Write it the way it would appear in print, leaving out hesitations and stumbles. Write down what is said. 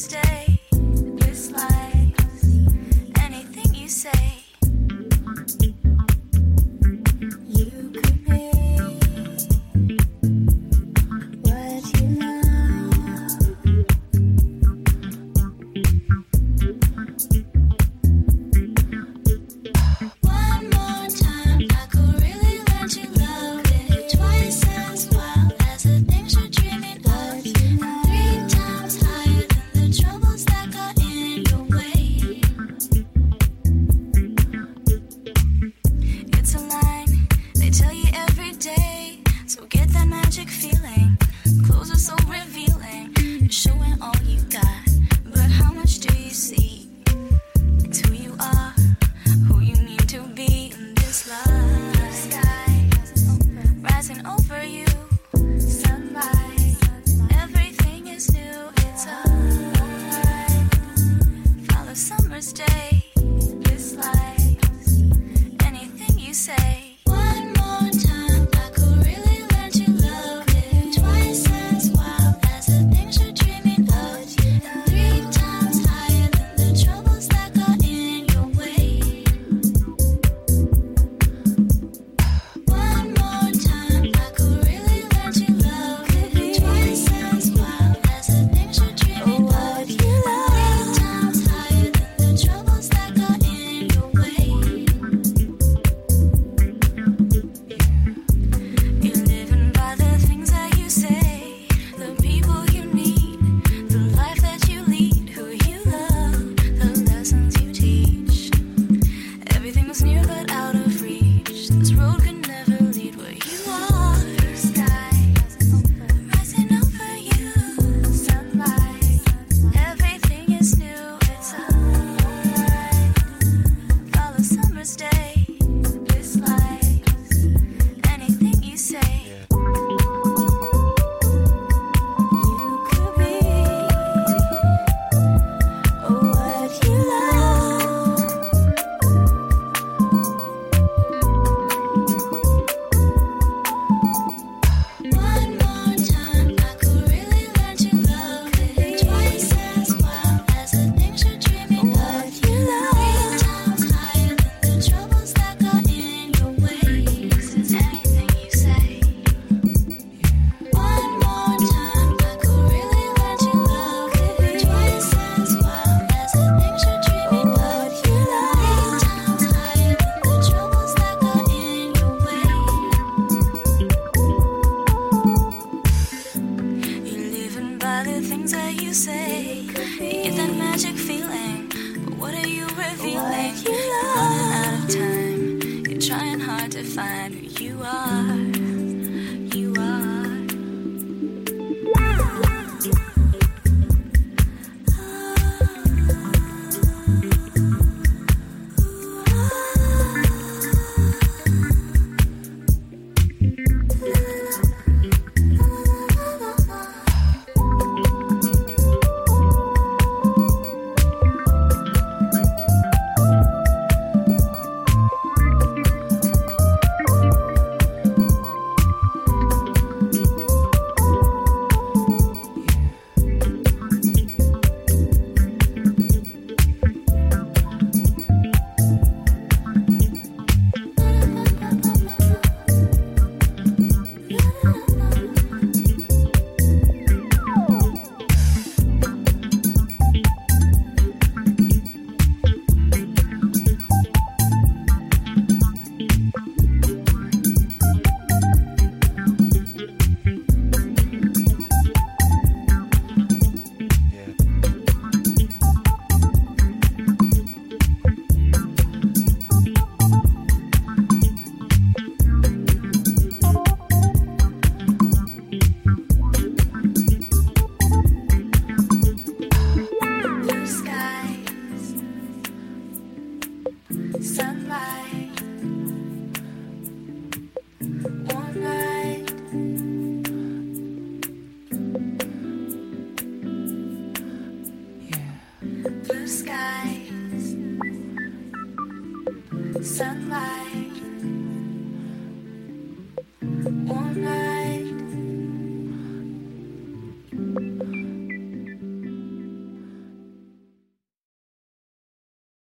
stay. This life, anything you say. You could be what you love. One more time, I could really let you love it. Twice as wild as the things you're dreaming of. And 3 times higher than the troubles that got in your way. It's a line they tell you every day. So get that magic feeling. Clothes are so revealing. You're showing all you got, but how much do you see? It's who you are, who you need to be in this life. Sky rising over you, sunlight, everything is new. It's alright. Follow summer's day. This life, anything you say. One more time, I could really let you love it. Twice as wild as the things you're dreaming of. And 3 times higher than the troubles that got in your way. One more time, I could really let you love it. Twice as wild as the things you're dreaming of. And 3 times higher than the troubles that got in your way. You're living by the things that you say, the people you need, the life that you lead, who you love, the lessons you teach. Everything was near but out of reach. This road could never lead where you are. Sky rising over you, sunlight, everything is new. It's alright. Follow summer's day. This life, anything you say. You could be what you love. One more time, I could really let you love it. Twice as wild as the things you're dreaming of. 3 times higher than the troubles that got in your way. Since anything you say. One more time, I could really let you love it. Twice as wild as the things you're dreaming of. 3 times higher than the troubles that got in your way. You're living by the things that you say. You get that magic feeling, but what are you revealing? You're running out of time. You're trying hard to find who you are.